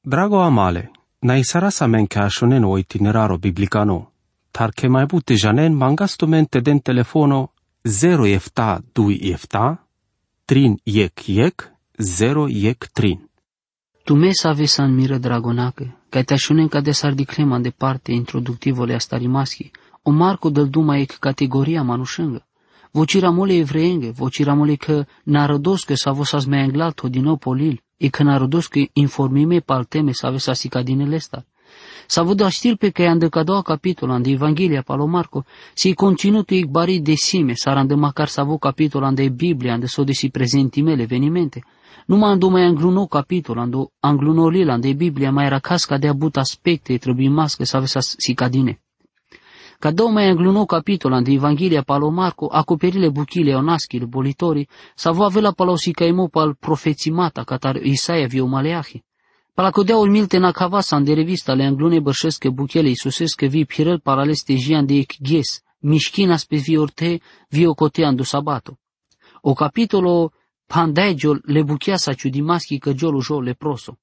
Drago amale, na isara sa men cashonen o itineraro biblicano, tar che mai bute janen mangasto mente den telefono 0 efta 2 efta, trin yek 0 yek trin. Tu mesa avesa în miră dragonacă, ca te așunen ca de sar di crema de parte introductivole asta rimaschi, o marco del duma ec categoria manușângă. Vocira mole evreenge, vocira mole că narodoscă sa vosas me englato din nou polil, e că narodoscă informime palteme sa avesa sica din elesta. Sa văd știl pe că i-a a doua capitola de Evanghelia palo Marco, si conținutul ec bari de sime, sa randă macar sa vo capitola de Biblia, ande so de si prezentimele evenimente. Numai ando mai angluno capitol, ando angluno lila de Biblia mai era casca de abut aspecte trebuie mască sa avesa sica dine. Ca două mai angluno capitol de Evanghelia palo Marco, acoperile buchile onaschile bolitorii, sa vo avea palo sica imo pal profețimata, catar Isaia vio maleahi. Palacodea urmilte na cavasan de revista le anglune bărșescă buchele Iisusescă vi pirel paraleste jian de ecghes, mișchinas pe vi orte, vi ocotean do sabato. O capitolo pandagiol le buchiasa ciudimaschi căgiolo jo leproso.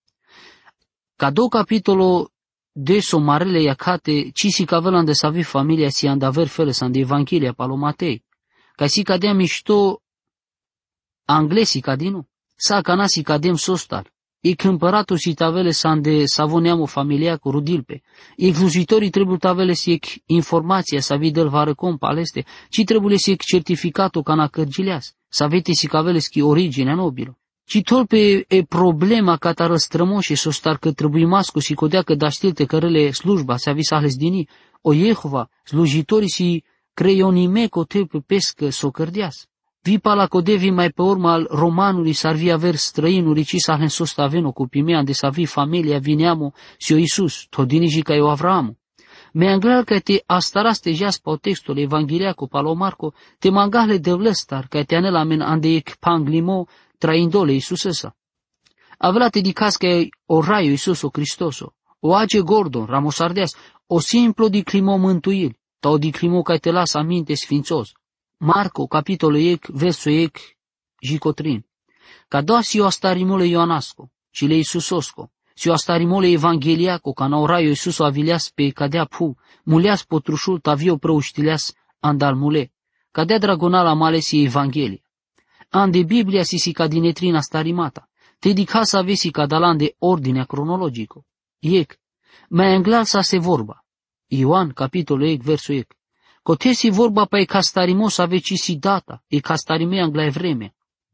Ca două capitolo de somarele iacate, ci si cavelan de savi familia si andaver felesan de Evanghelia palo Matei. Ca si cadea mișto anglesi cadinu, sa canasi cadem sostar. E câmpăratul si tavele san de savoneamo familia cu rudilpe. E glujitorii trebuie tavele si ec informația sa videl varecom paleste, ci trebuie si ec certificatul cana cărgileas, sa vete si cavele schi originea nobilo. Ci tolpe e problema ca ta răstrămoșe sostar că trebuie mascu si codea că da știlte cărele slujba se avis ales dini, o Jehova, slujitorii si creionime cote pe pescă s-o cărdeas. Vi palacodevi mai pe urmă al romanului s-ar vi aver străinului, ci s-ar însost aveno cu pimea de să vi familia vineamo si o Iisus, todini ca eu Avramu. Me anglal că te astaraste jas pe textul Evanghelia cu palo Marco, te mangahle de vlăstar, că te anela men ande ec panglimo traindole Iisusesa. Avela te dicas că o raio Iisus o Cristoso, o age Gordon, ramosardeas, o simplu di climo mântuil, ta o di climo că te las aminte sfințos. Marco, capitolul ec, versul ec, jicotrin. Ca doa si o astarimole Ioanasco, ci le Iisusosco, si o astarimole Evangheliaco, ca na oraio Iisus o avilias pe cadea pu, muleas potrușul tavio prăuștileas andal mule, cadea dragonala male si Evanghelia. Ande Biblia si cadinetrin astarimata, te dicas avesi cadalan de ordinea cronologico. Ec, mai englal sa se vorba. Ioan, capitolul ec, versul ec. Cotesi vorba pa e castarimos aveci si data, e castarime angla vreme.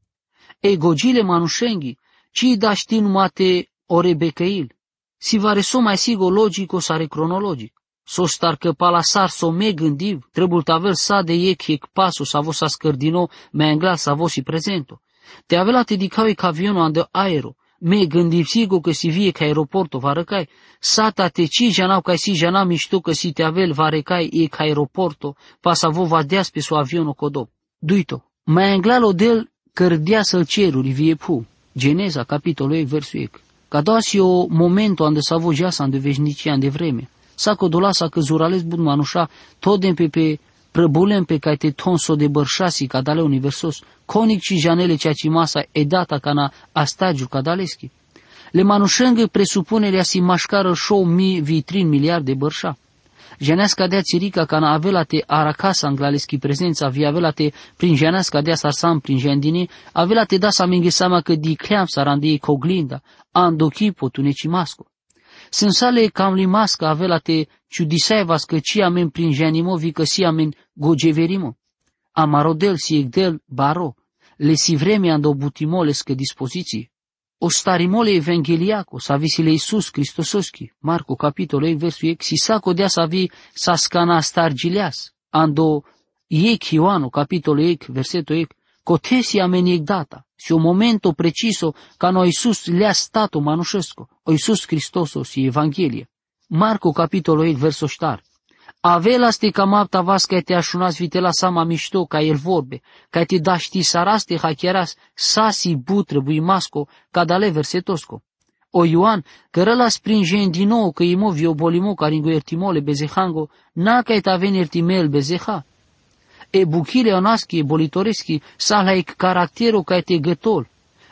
E gogile manușenghi, ci da ști numate ore becăil. Si va reso mai sigo logico sare cronologic. So star că palasar so me gândiv, trebuie tavel sa de ec paso sa vo sa scărdino, mai angla sa vo si prezento. Te avela te dicau e avionul ande aero, me gândiv sigo că si vie ca aeroporto va răcai, sata te ci janau ca si jana mișto că si te avel va răcai e ca aeroporto, pa sa vo va deas pe so avionul codop. Duito, mai anglalo del cărdea să-l ceruri vie pu, Geneza, capitolul ec, versul ec. Ca doasi o momento ande sa vo jeasa ande veșnicia ande vreme, sa codolasa că zurales bud manușa, todem pe prăbulem pe care te tonso de bărșasi ca dale universos, conic și janele cea ci masa e data ca na astagiu ca daleschi. Le manușengă presupunerea si mașcară șou vitrin miliard de bărșa. Janeasca dea țirica ca na avelate aracasa anglaleschi prezența, vi avelate prin janeasca dea sarsam prin jandine, avelate da sa menghesama că di cleam sa randei coglinda, andochipo tunecimasco. Sensale cam limasca avelate ciudisaevas că ci amen prin janimo vi că si amen gogeverimo. Amarodel si egdel baro, le si vreme ando butimolescă dispoziții. O starimole evangheliaco, sa visile Iisus Cristososchi, Marco capitolul ec, versul ec, si saco dea sa vi sa scana stargileas, ando ec Ioano capitolul ec, versetul ec, cotesi amen ec data, si o momento preciso ca no Iisus lea stato manușesco, o Iisus Cristoso si Evanghelia. Marco capitolul ec, versul ștar. Avelaste ca mapta vas că te așunați vitela sama mișto ca el vorbe, ca te da ști saraste hacheras sasi butrăbui masco ca dale versetosco. O Ioan, că rălas prin gen din nou că imo vio bolimo ca ringo ertimole bezehango, na ca et aven ertimel bezeha. E buchile onaschi e bolitoreschi sa la ec caractero ca te gătol.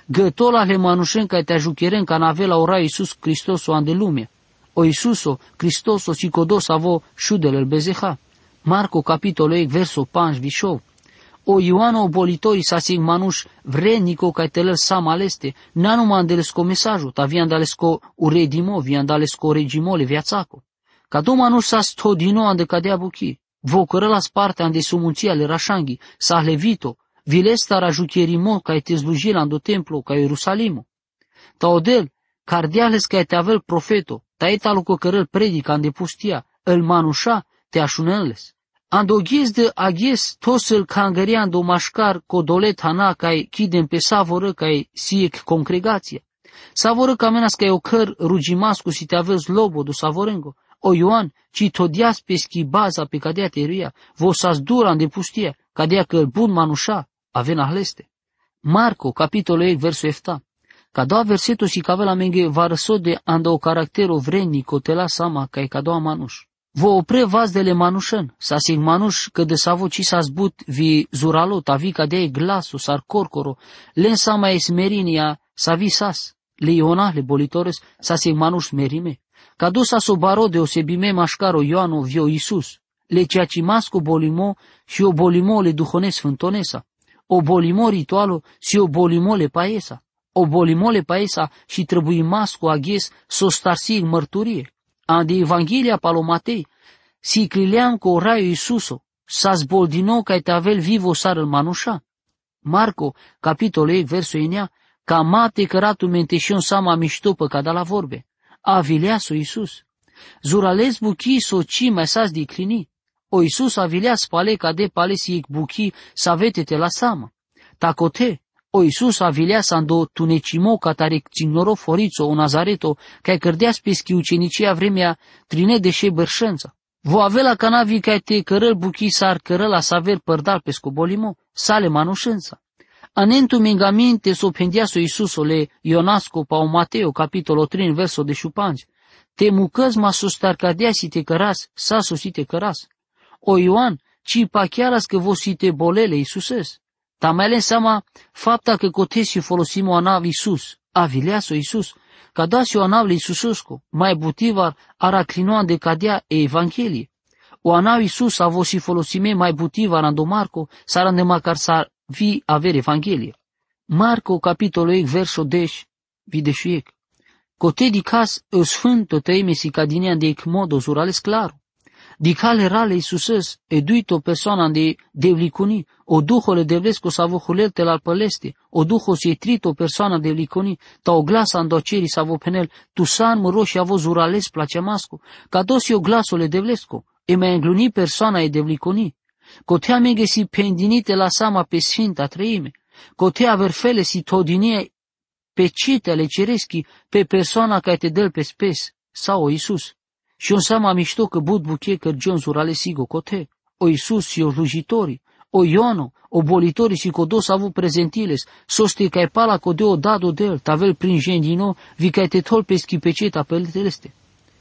Gătol ale manușen care te ajucheren ca nave la ora Iisus Hristos o ande lumea. O Iisuso, Hristoso si kodos avo šudelel bezeha. Marko capitolo 1 verso 5 višov. O Ioano obolitori sa sig manuš vredniko kaj telel sam aleste, nanu mandelesko mesažu, ta viandalesko uredimo, viandalesko regimole viațaco. Ca do manuš sa stodino ande cadea buchi, vocărăla sparte ande sumunția le rașanghi, sa levito, vilesta rajucherimo kaj te slujila ando templo ca Ierusalimo. Ta odel, cardiales kaj te avel profeto, ta etalu cocărăl predica ande pustia, el manușa te așunăles. Ando ghies de aghies tosel cangăria ando mașcar codolet hana cai chidem pe savoră cai siec congregația. Savoră camenas cai ocăr rugimascu si te aveți lobodu savorengo. O Ioan, ci todias peschi baza pe cadea teruia, vosas dura ande pustia, cadea că bun manușa aven ahleste. Marco, capitolul 1, versul 7. Ca doua versetul si cavela menge varăsode ando o caractero vrednico te la sama cai ca doua manuș. Vă opre vazdele manușen, sa sig manuș că de savo ci s-a zbut vi zuralo, ta vi cadea glasu, sar corcoro, len sama esmerinia, sa vi sas, le ionale bolitores, sa sig manuș merime. Ca do sa sobaro deosebime mașcaro Ioano vio Iisus, le ceaci masco bolimo și o bolimo le duhones fântonesa, o bolimo ritualo și o bolimo le paesa, o bolimo le paesa și trebuie masco aghes so starsig mărturie. Ande Evanghelia palomatei, si clileam co raio Iisuso, sa zboldino ca te avel vivo sar el manușa. Marco, capitolul 1, versul inea, ca mate căratu menteșion sama miștopă ca da la vorbe. A vileaso Iisus. Zurales buchi so ci mai sas di clini. O Iisus a vileas pale ca de pale si ec buchi sa vetete la sama. Tacote, o Iisus a vileas ando tunecimo ca tare cignoro forițo o Nazareto ca cărdeas peschi ucenicia vremea trine deșe bărșența. Vo avela canavi ca te cărăl buchi sar cărăla saver părdal pescobolimo, sale manușența. Anentu mingamente so pendiaso Iisusole Ionasco pa o Mateo capitolo 3 verso de șupanci. Te mucăz ma sustar cadea si te căras, sa si te căras. O Ioan, ci pa chiaras că vo si te bolele Iisuses. Ta mai ales seama fapta că cotesi folosimo anav Iisus, avileaso Iisus, ca dasio anav Iisusosco, mai butivar araclinoan de cadea e Evanghelie. O anav Iisus a vosi folosime mai butivar ando Marco, saran de macar sa vi aver Evanghelie. Marco capitolul 1 verso 10, videșuiec. Cote di cas o sfânto tăime si cadinean de ec modo zurales claro. Di cale rale Iisuses, eduito persoana de devlicuni, o duhole devlesco savo hulelte la păleste, o duho si trito persoana devlicuni, ta o glasa andoceri savo penel, tu san măro și avo zurales placemasco, ca dosi o glasole devlesco, e mai îngluni persoana e devlicuni. Cotea mege si pendinite la sama pe sfinta treime, cotea verfele si todinie pe citele cereschi pe persoana care te dă pe spes, sau o Iisus. Și on seama mișto că bud buche cărgion zurale sigo cote, o Iisus și o slujitori, o Iono, o bolitori și codos avu prezentiles, soste ca e pala codeo dado del, tavel prin gendino, vi ca te tol peschi pe ceta pe teleste.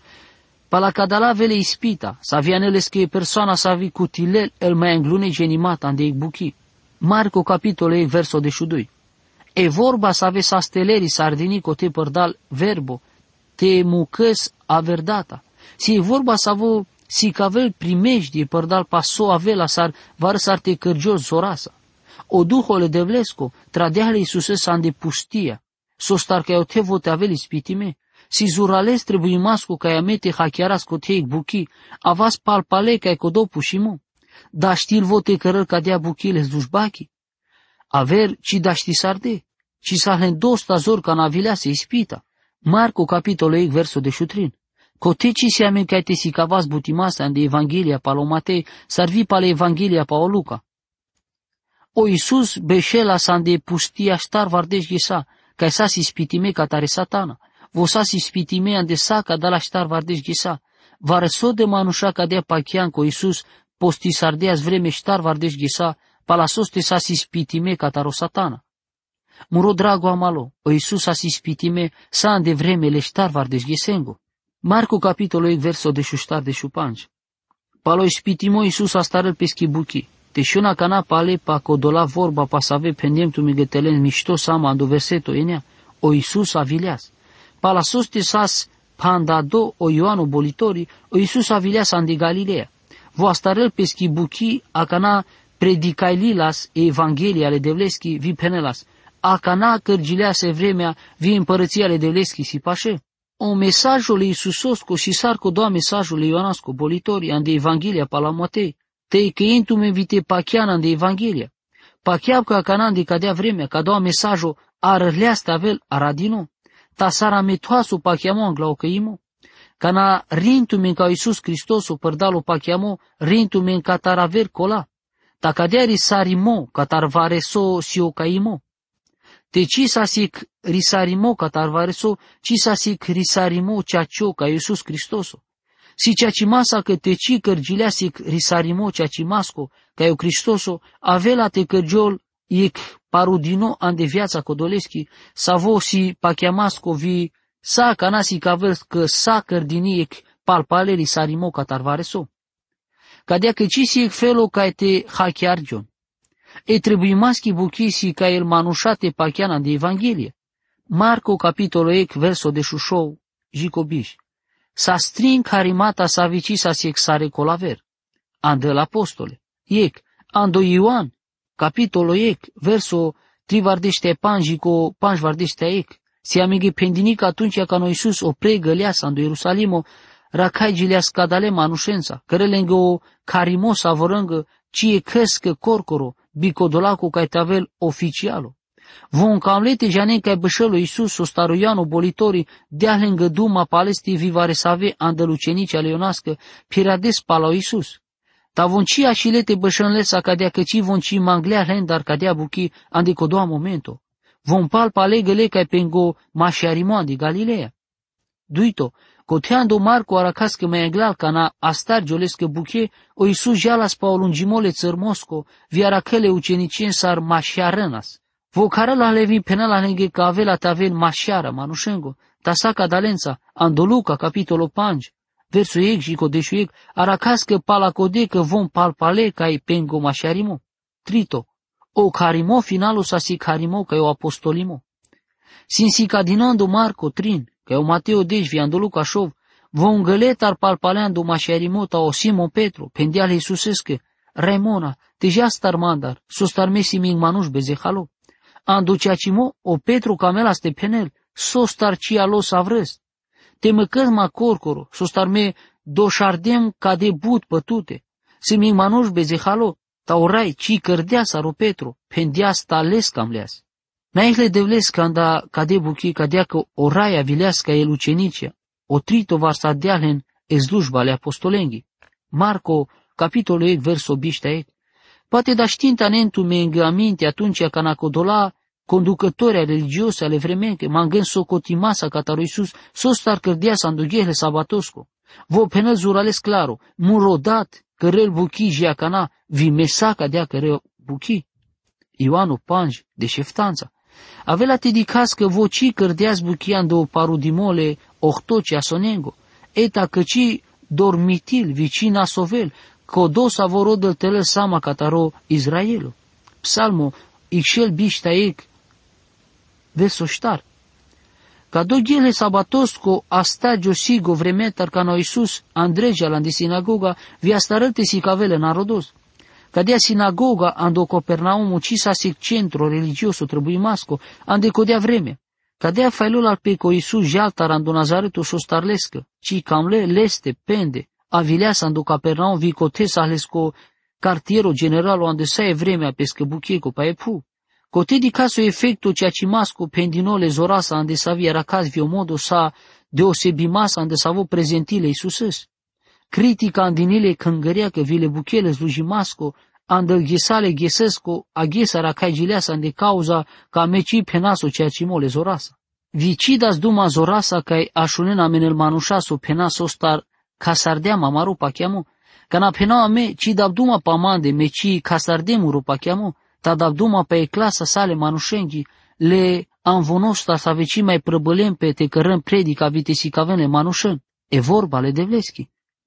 Pala cadala vele ispita, sa vianeles că e persoana sa vi cutilel el mai înglune genimata ande e buchi. Marco capitolul 1 verso de șudui. E vorba să ave sa steleri sardini cote părdal verbo, te mucăs averdata. Si e vorba să avo si cavel primejdie părdal paso avela sar var sar te cărgios zorasa. O duhole devlesco tradeale Iisuse sa ande pustia, so star ca eu te vote avel ispitime. Si zurales trebuie masco ca amete hackearas coteic buchi, avas palpale ca codo pușimo. Da știl vote cărăl ca dea buchile zdujbachi. Aver ci da ști sarde, ci sahlen dosta zor ca navilea se ispita. Marco capitolul 1 verso de șutrin. Coteci si amen ca te si cavas butimasa ande Evanghelia palomatei, sarvi pale Evanghelia pa o Luca. O Iisus beșela sa ande pustia star vardeș ghesa, ca sa si spitime ca tare satana. Vosa si spitime ande sa ca da la star vardeș ghesa. Varăso de manușa ca dea pachian co Iisus posti sardeas vreme star vardeș ghesa, palasoste sa si spitime ca taro satana. Muro drago amalo, o Iisus sa si spitime sa ande vreme le star vardeș ghesengo. Marco capitolul 1 verso de șuștar de șupanci. Palo ispitimo Iisus a starăl peschi buchi. Te shuna kana pale pa kodola vorba pa save pendem tu migetelen mișto sama ando verseto enea. O Iisus avilias. Pa la soste sas pandado o Ioanu bolitori, o Iisus avilias andi Galilea. Vo astarel peschi buchi akana predicaililas e Evanghelia ale devleschi vi penelas. Akana cărgilease vremea vi împărăția ale devleschi si pașe. O mesajul Iisusosco și sarco doa mesajul Ioanasco bolitori ande Evanghelia pa la Matei. Te că entume vite pachiana ande Evanghelia. Pachiab că akana ande cadea vremea, ca doa mesajul arăleasta avel aradino. Ta sara metoasu pachiamo anglau căimo. Cana rintumen ca Iisus Hristosu părdalo pachiamo, rintumen ca taraver cola. Ta cadea risarimo, ca tarvareso sio caimo. Te ci sa sic risarimo ca tarvareso, ci sa sic risarimo ceacio ca Iisus Hristosu. Si ceaci masa că te ci cărgilea sic risarimo ceaci masco, ca eu Hristosu, avela te cărgiol ic parudino ande viața codoleschi, savo si pachiamasco vi sa canasi cavel că sa cărdini ic palpale risarimo ca tarvareso. Cadea că ci sic felo ca te hachiargion. E trebuie maschi buchisi ca el manușate pachiana de Evanghelie. Marco capitolo ec verso de șușou, jicobiș. Sa strin carimata sa vici sa sic sare colaver. Andel apostole. Ec, ando Ioan, capitolo ec, verso trivardește panjico, panjvardește ec. Si amighe pendinic atunci ca noi Iisus o pregăleasa ando Ierusalimo, racai gilea scadale manușența, cărelengă o carimo savorângă, cie crescă corcoro, bicodolacu ca tavel oficialo. Von camlete janen ca bășălu Iisus o staruiano bolitorii, dea lângă duma palestii vivare save andălucenici ale ionască, pirades pala Iisus. Ta vonci așilete bășănlesa cadea căci vonci manglea lendar cadea buchi andicodoa momento. Von palpa legăle ca pengo mașarimo di Galileea. Duito, coteando Marco aracască mai eglal ca na astargiolescă buche, o Iisus jalas pa o lungimole țărmosco, viaracele ucenicien sar mașarănas. Vocară la levi pena la lenghe ca avela tavel mașară manușengo, ta saca dalența, andoluca capitolo pangi, verso ec și codeșu ec, aracască pala codecă vom palpale ca e pengo mașarimo. Trito, o carimo finalo sa si carimo ca e o apostolimo. Sin si cadinando Marco trin, ca e o Mateo deci viandoluca șov, vom găletar palpaleando mașarimo ta o Simon Petru, pendeale Iisusescă, Raimona, teja star mandar, sostar mesi ming manuș bezehalo. Ando ceacimo o Petru camela ste penel, sostar cia lo savrăs. Te măcăz ma corcoro, sostar me doșardem ca de but pătute. Si ming manuș bezehalo, ta orai ci cărdea saro Petru, pendea sta les camleas. Naihle devles canda cade buchi cadea că orai avileasca el ucenicia, o trito varsa dealen ezlujbale apostolenghi. Marco, capitolul ec, verso biștea ec. Poate da știinta nentu me îngăaminte atunci ca nacodola conducătorii religiose ale vremenche, mangân socotimasa cataro Iisus, sostar cărdea sandughehle sabatosco. Vo penel zurales claro, murodat, cărel buchi jiacana, vi mesaca dea cărel buchi. Ioanu panj, de șeftanța. Avela te dicas că voci cărdeaz buchian o parudimole ohtoci asonengo, eta căci dormitil vicina sovel, codosa vorodel tele sama cataro Israelo. Psalmo, ixel bișta ec, verso ștar. Ca doghele sabatosco astagio sigo vremetar ca no Iisus Andreja la de sinagoga vi astarălte si cavele narodos. Cadea sinagoga ando Copernaumu ci sa sic centro religioso trăbuimasco ande codea vreme. Cadea failul al peco Iisus jaltar ando Nazaretu sostarlescă, ci camle leste pende, avileasa ando Capernaum vi cotesa alesco cartiero generalo ande sa e vremea pescă bucheco pa epu. Cote di caso efecto ceacimasco pendinole zorasa ande sa vi aracaz vi omodo sa deosebimasa ande sa vo prezentile Iisusës. Critica andinile căngărea că vile buchele slujimasco, andă ghesale ghesesco, a ghesara ca gileasa ande cauza ca meci penaso ceacimole zorasa. Vicidas duma zorasa ca așunena menel manușaso penaso star ca sardea mamaru pachiamo, ca na penao me ci dabduma pamande meci ca sardemuru pachiamo, ta dabduma pe clasa sale manușenghi, le anvonosta sa veci mai prăbălem pe te cărăm predica vitesi cavene manușen, e vorba le devleschi.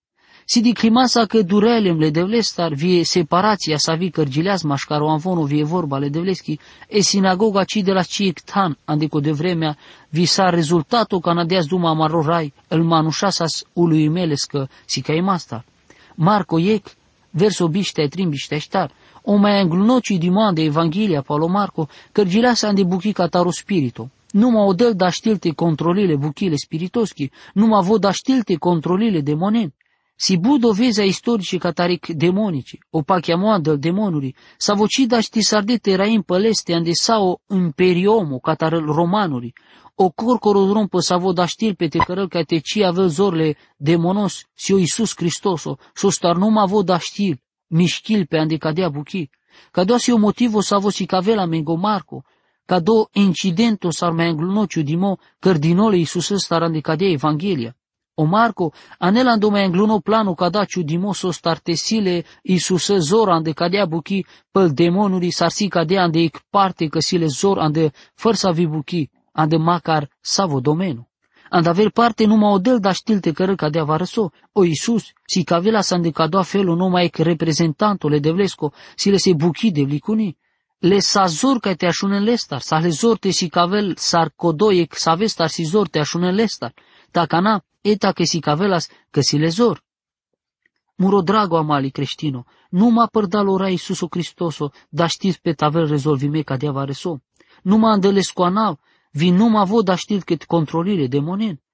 Si di klimasa că durelem le devlestar, vie separația sa vi cărgileazma șcaro anvono vie vorba le devleski, e sinagoga ci de la ciectan, andeco de vremea, vi sa rezultatul canadeaz duma marorai, el manușasas ului melescă si ca imasta. Marco iec, verso biște trimbiște ștar, o mai anglunocii dimande Evanghelia Paulo Marco, cărgileasa ande buchi cataro spirito. Numai o dăl da știlte controlile buchile spiritoschi, numai vo da știlte controlile demonen. Si bu doveza istorice cataric demonici, o pachiamoadă demonuri, sa voci da ști sardete raim păleste ande sao imperiomo catarăl romanuri, o corcoro rompă sa vo da știl pe te cărăl ca te ci avel zorle demonos, si o Iisus Hristoso, so star numai vo da știl, mișchil pe ande cadea buchi, ca doa si o motivo sa vo si cavela mengo Marco, ca do incidento s-ar mai înglunociu dimo cărdinole Iisus ăsta ande cadea Evanghelia. O Marco, anelando mai îngluno planu ca daciu dimoso startesile Iisuse zor ande cadea buchi pel demonuri sarsi cadea ande ic parte căsile zor ande fărsa vi buchi, ande macar savo domenu. Ande aver parte numai o del da știlte cără cadea varăso, o Iisus, si cavela s ande cadoa felul numai ec reprezentantule de vlesco, si le se buchi de vlicuni. Le sa zor ca te așunen lestar, sa le zor te si cavel sar codoiec sa vestar si zor te așunen lestar, dacă na, eta că si cavelas că si le zor. Muro drago amali creștino, nu mă părdal ora Iisuso Hristoso, da știți pe tavel rezolvime ca dea vareso. Nu mă andelescoanav, vi nu mă vod da știți cât controlile demonen.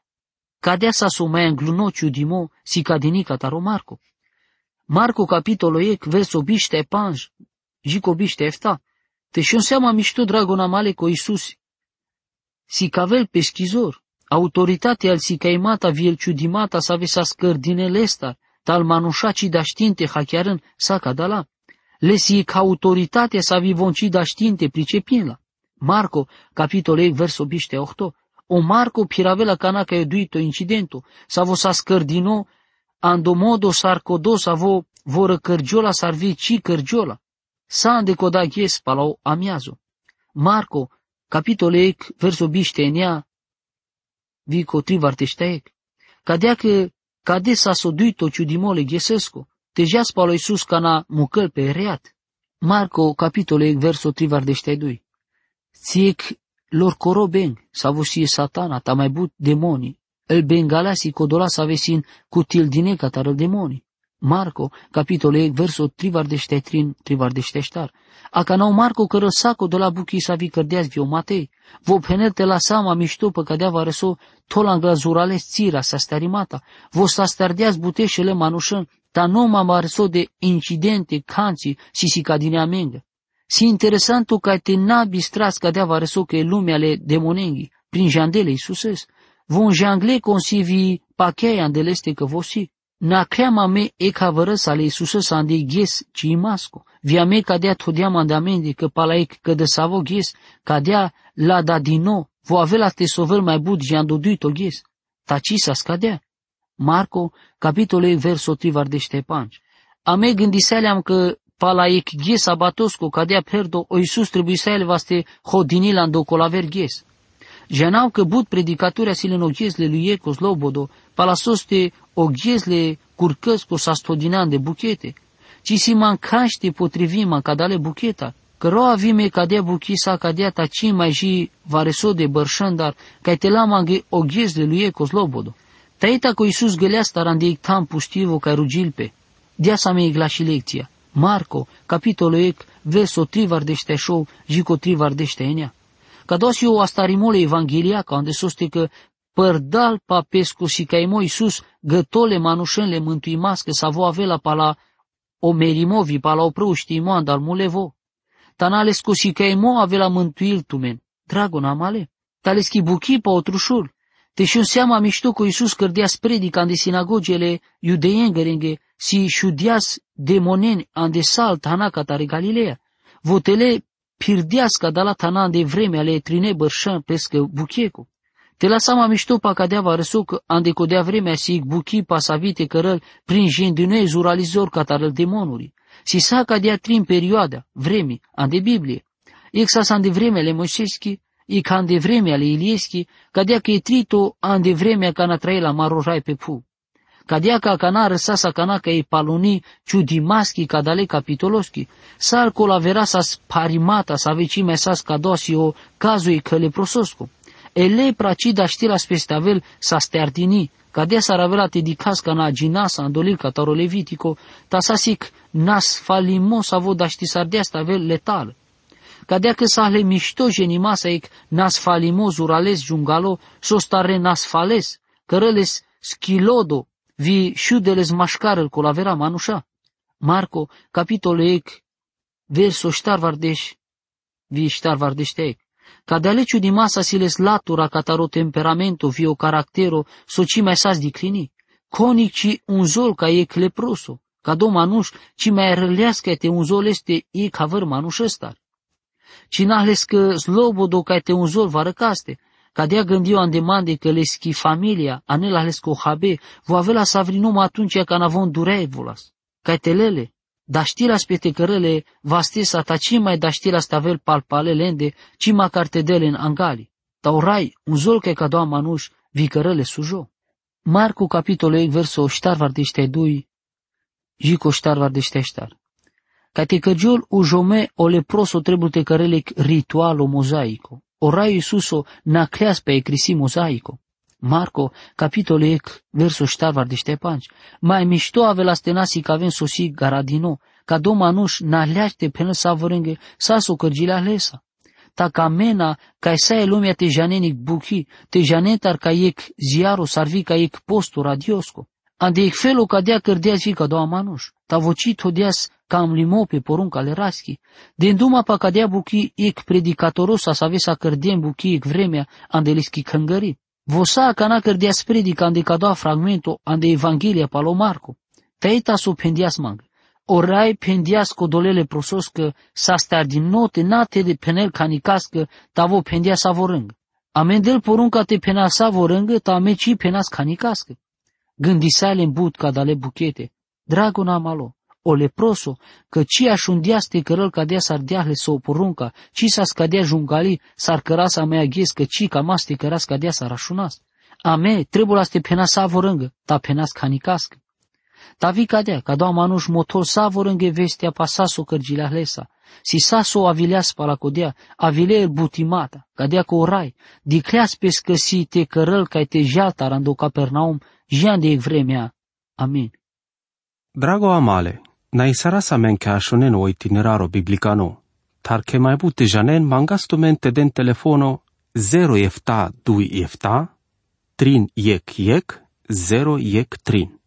Ca dea sa so mai înglunociu dimo, si ca dinica taro Marco. Marco capitolo ec, verso biște e panj, jico biște efta, te și-o seama mișto drago namale co Iisus, si cavel peschizor. Autoritatea al si caimata viel ciudimata sa vesa scărdinele esta, tal manușaci da știnte hachiarân sa cadala. Le si ca autoritatea sa vi vonci da știnte pricepinla. Marco, capitole verso biște 8. O Marco piravela canaca eduito incidento, sa vo sa scărdino, andomodo sarcodo sa vo răcărgiola s-ar vi ci cărgiola. Sa andecoda ghes palau amiazo. Marco, capitole verso biște enea, vi cotrivar teștaec. Cadea că cade s-a soduit-o ciudimole ghesesco, te jas pa lui Iisus cana mucăl pe reat. Marco, capitole, verso trivar deștaidui. Țiec lor coro beng, s-a vosie satana, ta mai but demonii, el bengalasi codola s-a vesin cutil dineca tarăl demonii. Marco, capitole, verso trivar deștaitrin, trivar deștaistar. A canau Marco că răsaco de la buchi s-a vi cărdeaz vio Matei. Vo penete la sama mișto pe cadea va răso tola înglazurales țira sa starimata. Vo sa stardeaz buteșele manușăn, ta nu m-am răso de incidente, canții, si cadinea mengă. Si interesantul ca te nabi stras cadea va răso că e lumea le demonenghi, prin jandele Iisuses. Vo înjangle consivi pacheia andeleste că vosi. Na creama me e ca vărăs ale Iisuses ande ghes ci imasco. Via me cadea todiam andamende că palaec că de savo ghes, cadea la da dino, vo avea te sovel mai bud jandoduit o ghes. Taci sa scadea. Marco, capitole verso trivar de ștepanci. A me gândisealeam că palaec ghes abatosco cadea perdo o Iisus trebuie să ele vaste hodinila îndocolaver ghes. Janau că bud predicaturea silen o ghezle lui Ecos Lobodo, palasoste o ghezle curcăsco sa stodinan de buchete, ci si mancaște potrivima cadale bucheta, că roa vime cadea buchisa cadea taci mai ji vareso de bărșandar, ca te la manghe o ghezle lui Ecos Lobodo. Taita cu Iisus gălea starandeic tam pustivo ca rugilpe. Dea sa me igla și lecția. Marco, capitolul ec, verso trivar de șteșou, jico trivar de șteenea. Ca dosi o astarimole evangheliaca, unde soste că părdal papescu și ca imo Iisus gătole manușenle mântuimască sa vo avea pa la o merimovi, pa la o prăuști imoan, dar mulevo. Tanalescu și ca imo avea la mântuil tumen. Dragon amale, taleschi buchi pa otrușul. Te și-un seama mișto cu Iisus cărdeas predica de sinagogele iudeiengărenghe si șudias demoneni ande salt hanaca tare Galileea. Votele pirdească da la tanan de vreme ale trine bărșan pescă buchecu. Te la sama mișto pa cadea va răsoc ande codea vremea si buchi pa savite cărăl prin jendinei zuralizor catarăl demonuri. Si sa cadea trin perioada, vremi, ande Biblie. Exas ande vremele Moiseschi, e ca ande vremea ale Ilieschi, cadea că e trito ande vremea ca na trae la marorai pe pu. Kadiaka kana răsasa kana că e paloni ciudimaschi cadale capitoloski, sar colavera sa sparimata sa vecime sa scadosi o cazui că le prososco. Ele pracida știra spestavel sa steartini, cadea sa ravela te dicasca na ginasa andolil cataro levitico, ta sa sic nas falimos avo da ști sardea stavel letal. Cadea că sa le mișto genimasa ec nas falimos urales jungalo, sostare nas fales, cărăles schilodo, vi șudeles mașcarăl colavera manușa. Marco, capitolul ec, verso ștarvardeș, vi ștarvardeșteec. Cadea ciu di masa siles latura cataro temperamento vio caractero soci mai sas diclini. Conic ci un zol ca ec leproso, ca do manuș ci mai rălească te un zol este ec havăr manuș ăstar. Ci nahles că slobodo ca te un zol varăcaste, cadea gândiu andemande că leschi familia, anel ales că o habe, vo avea savrinum atunci ca navon durei volas. Ca telele, da știra spete cărele vastesa ta ci mai da știra stavel palpalelende, ci ma cartedele în angali. Ta orai, un zol ca doa manuș, vi cărele sujo. Marcu capitolul verso ștarvardește dui, jico ștarvardește ștar. Ca te căgiol ujome o leproso trebuie cărele ritualo mozaico. Orai Iisuso nacleas pe ecrisi mozaico. Marco, capitolul ec, verso ștarvardește panci. Mai mișto ave la stenasi că avem sosi garadino, ca do manuș naleaște până sa vărânghe, sa so cărgile alesa. Ta ca mena, ca sa e lumea te janenic buchi, te janetar ca ec ziaro sarvi ca ec posto radiosco. Ande ec felo ca dea cărdeați vi ca doa manuș. Ta vocit hodeas ca am limo pe porunca le raschi. De înduma pa ca dea buchi ec predicatorosa să avea cărdem buchi ec vremea ande lischi căngări. Vosa ca na cărdeas predica ande ca doa fragmento ande Evanghelia palo Marco. Teita so pendias mang. Orai pendias codolele prososcă sa star din note nate de penel canicască tavo pendia sa vorângă. Amendel porunca te pena sa vorângă ta meci penas canicască. Gândisale în but ca dale buchete. Dragona malo. O leproso, că ci așundiaste cărăl cadea s-ar deahle s-o porunca, ci s-a scadea jungali, s-ar căra sa mea ghes, că ci cam aste căra scadea s-ar așunas. Ame, trebuie la ste pena sa vorângă, ta penas canicască. Ta vi cadea, ca doa manuș motol sa vorângă vestea pa sa s-o cărgilea hlesa, si sa s-o avileas pa la codea, avile el butimata, cadea că orai, dicleas pe scăsi te cărăl ca te jalta rando Capernaum, jean de vremea. Amin. Drago amale, na isara sa men ca ashonen o itineraro biblicano, tar che mai bute janen mangastumente den telefono 0 efta 2 efta, 3 yek 0 yek 3.